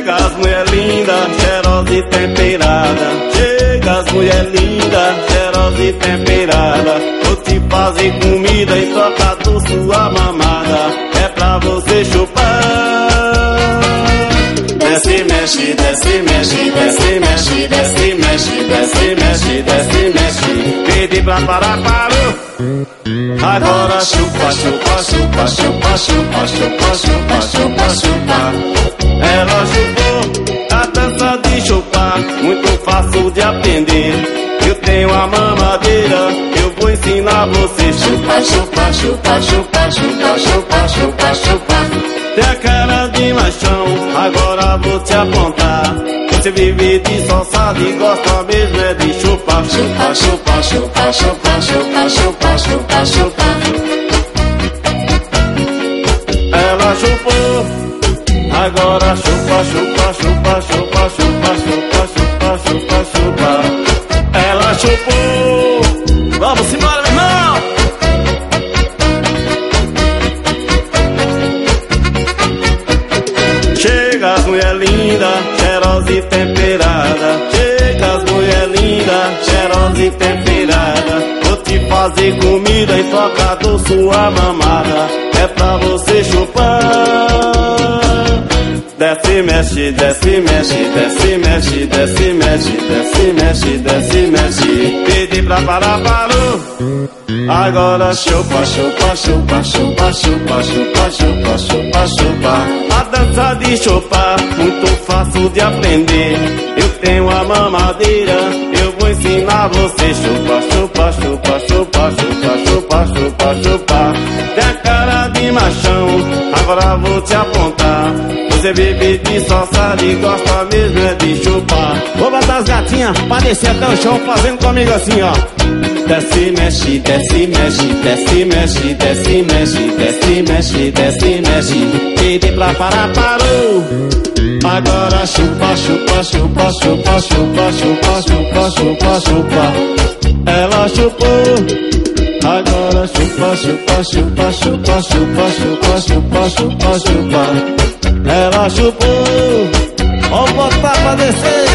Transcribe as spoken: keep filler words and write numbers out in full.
Chega as mulher linda, cheirosa e temperada. Chega as mulher linda, cheirosa e temperada. Vou te fazer comida em troca do sua mamada. É pra você chupar. Desce, mexe, desce, mexe, desce, mexe, desce, mexe, desce, mexe, desce, mexe. Pedi pra parar, parou. Agora chupa, chupa, chupa, chupa, chupa, chupa, chupa, chupa, chupa. Ela chupou a dança de chupar, muito fácil de aprender. Eu tenho a mamadeira, eu vou ensinar você. Chupa, chupa, chupa, chupa, chupa, chupa, chupa, chupa. Tem a cara de machão, agora vou te apontar. Você vive de salsada e gosta mesmo é de chupar. Chupa, chupa, chupa, chupa, chupa, chupa, chupa, chupa. Ela chupou, agora chupa, chupa, chupa, chupa, chupa, chupa, chupa, chupa, chupa. Ela chupou. Vamos embora, meu irmão. Chega as mulher linda, cheirosa e temperada. Chega as mulher linda, cheirosa e temperada. Vou te fazer comida em troca do sua mamada. É pra você chupar. Desce, mexe, desce, mexe, desce, mexe, desce, mexe, desce, mexe, desce, mexe. Pedi pra parar, parou. Agora chupa, chupa, chupa, chupa, chupa, chupa, chupa, chupa, chupa. A dança de chupar, muito fácil de aprender. Eu tenho a mamadeira, eu vou ensinar você. Chupa, chupa, chupa, chupa, chupa, chupa, chupa, chupa. Tem a cara de machão, agora vou te apontar. Você vive de salsa e gosta mesmo é de chupar. Vou botar as gatinhas pra descer até o chão, fazendo comigo assim, ó. Desce, mexe, desce, mexe, desce, mexe, desce, mexe, desce, mexe, desce, mexe. Pedi pra parar, parou. Agora chupa, chupa, chupa, chupa, chupa, chupa, chupa, chupa, chupa. Ela chupou. Agora chupa, chupa, chupa, chupa, chupa, chupa, chupa, chupa, chupa. Ela chupou. Vamos botar pra descer.